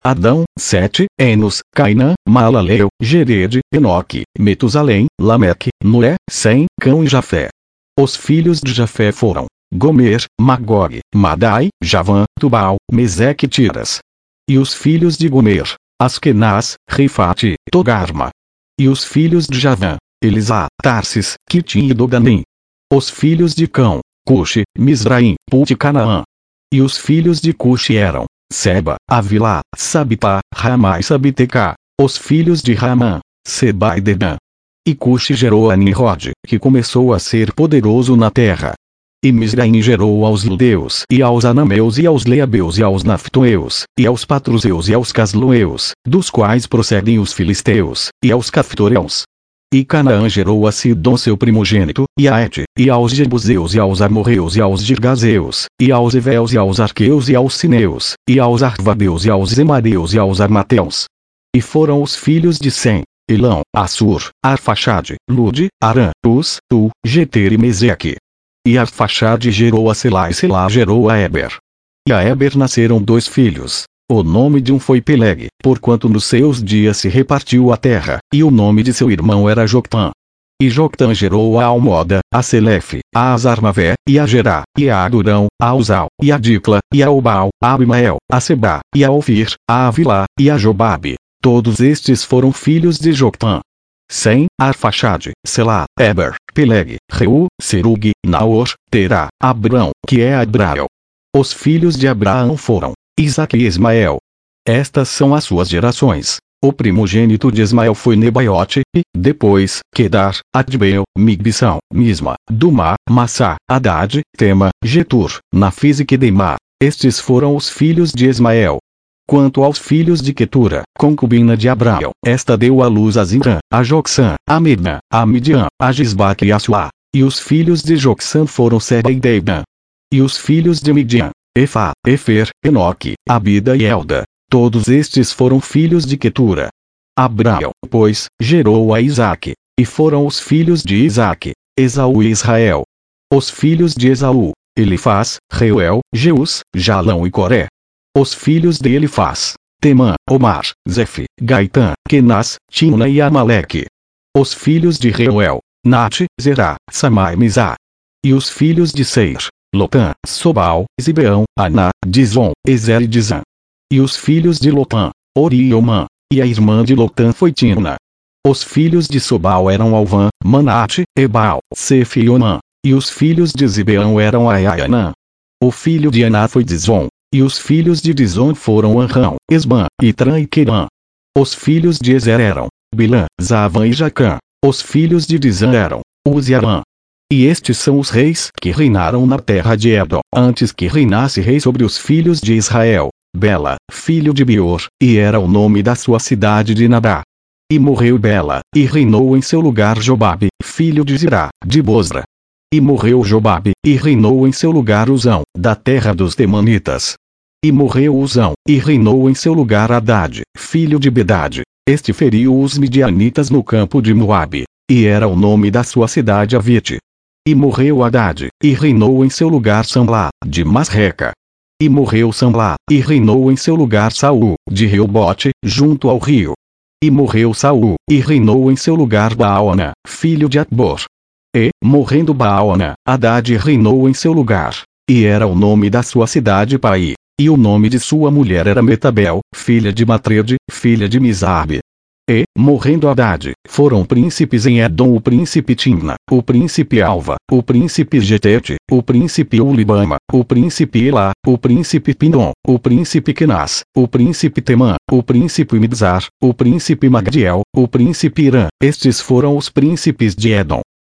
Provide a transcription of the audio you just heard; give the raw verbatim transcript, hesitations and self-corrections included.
Adão, Sete, Enos, Cainã, Maalalel, Jered, Enoque, Metusalém, Lameque, Noé, Sem, Cão e Jafé. Os filhos de Jafé foram Gomer, Magog, Madai, Javã, Tubal, Meseque e Tiras. E os filhos de Gomer, Askenaz, Rifate, Togarma. E os filhos de Javã, Elisá, Tarsis, Quitim e Dodanim. Os filhos de Cão, Cuxi, Misraim, Put e Canaã. E os filhos de Cuxi eram Seba, Avilá, Sabitá, Ramá e Sabitecá. Os filhos de Ramã, Seba e Dedã. E Cuxi gerou a Nimrod, que começou a ser poderoso na terra. E Misraim gerou aos Ludeus e aos Anameus e aos Leabeus e aos Naftoeus, e aos Patruseus e aos Casloeus, dos quais procedem os Filisteus, e aos Caftoreus. E Canaã gerou a Sidom seu primogênito, e a Et, e aos Jebuseus e aos Amorreus e aos Girgazeus, e aos Eveus e aos Arqueus e aos Sineus, e aos Arvadeus e aos Zemareus e aos Armateus. E foram os filhos de Sem, Elão, Assur, Arfaxade, Lude, Arã, Uz, Tu, Geter e Meseque. E Arfaxade gerou a Selá e Selá gerou a Eber. E a Eber nasceram dois filhos. O nome de um foi Peleg, porquanto nos seus dias se repartiu a terra, e o nome de seu irmão era Joctã. E Joctã gerou a Almoda, a Selefe, a Azarmavé, e a Gerá, e a Adurão, a Uzal, e a Dicla, e a Obal, a Abimael, a Sebá, e a Ofir, a Avilá, e a Jobabe. Todos estes foram filhos de Joctã. Sem, Arfaxade, Selá, Eber, Peleg, Reu, Serug, Naor, Terá, Abrão, que é Abrael. Os filhos de Abraão foram Isaque e Ismael. Estas são as suas gerações. O primogênito de Ismael foi Nebaiote, e, depois, Quedar, Adbeel, Migbição, Misma, Dumá, Massá, Haddad, Tema, Getur, Nafis e Quedemá. Estes foram os filhos de Ismael. Quanto aos filhos de Quetura, concubina de Abraão, esta deu à luz a Zimrã, a Jocsã, a Medã, a Midian, a Gisbaque e a Suá. E os filhos de Jocsã foram Seba e Dedan. E os filhos de Midian, Efá, Efer, Enoque, Abida e Elda. Todos estes foram filhos de Quetura. Abraão, pois, gerou a Isaque. E foram os filhos de Isaque, Esaú e Israel. Os filhos de Esaú, Elifaz, Reuel, Jeus, Jalão e Coré. Os filhos de Elifaz, Temã, Omar, Zefe, Gaitã, Kenaz, Timna e Amaleque. Os filhos de Reuel, Nate, Zerá, Samá e Mizá. E os filhos de Seir, Lotã, Sobal, Zibeão, Aná, Dizon, Ezer e Dizã. E os filhos de Lotã, Ori e Omã. E a irmã de Lotã foi Timna. Os filhos de Sobal eram Alvã, Manate, Ebal, Sefe e Omã. E os filhos de Zibeão eram Aia e Anã. O filho de Aná foi Dizon. E os filhos de Dizon foram Anrão, Esbã, Itran e Querã. Os filhos de Ezer eram Bilã, Zavã e Jacã. Os filhos de Dizã eram Uzi e Arã. E estes são os reis que reinaram na terra de Edom, antes que reinasse rei sobre os filhos de Israel. Bela, filho de Beor, e era o nome da sua cidade de Nadá. E morreu Bela, e reinou em seu lugar Jobabe, filho de Zirá, de Bosra. E morreu Jobabe, e reinou em seu lugar Uzão, da terra dos Temanitas. E morreu Uzão, e reinou em seu lugar Haddad, filho de Bedade. Este feriu os midianitas no campo de Moabe, e era o nome da sua cidade Avite. E morreu Haddad, e reinou em seu lugar Samlá, de Masreca. E morreu Samlá, e reinou em seu lugar Saul, de Reobote, junto ao rio. E morreu Saul, e reinou em seu lugar Baana, filho de Atbor. E, morrendo Baana, Haddad reinou em seu lugar. E era o nome da sua cidade Pai. E o nome de sua mulher era Metabel, filha de Matrede, filha de Misabe. E, morrendo Haddad, foram príncipes em Edom o príncipe Timna, o príncipe Alva, o príncipe Getete, o príncipe Ulibama, o príncipe Elá, o príncipe Pinom, o príncipe Kenaz, o príncipe Temã, o príncipe Mibzar, o príncipe Magdiel, o príncipe Irã. Estes foram os príncipes de Edom.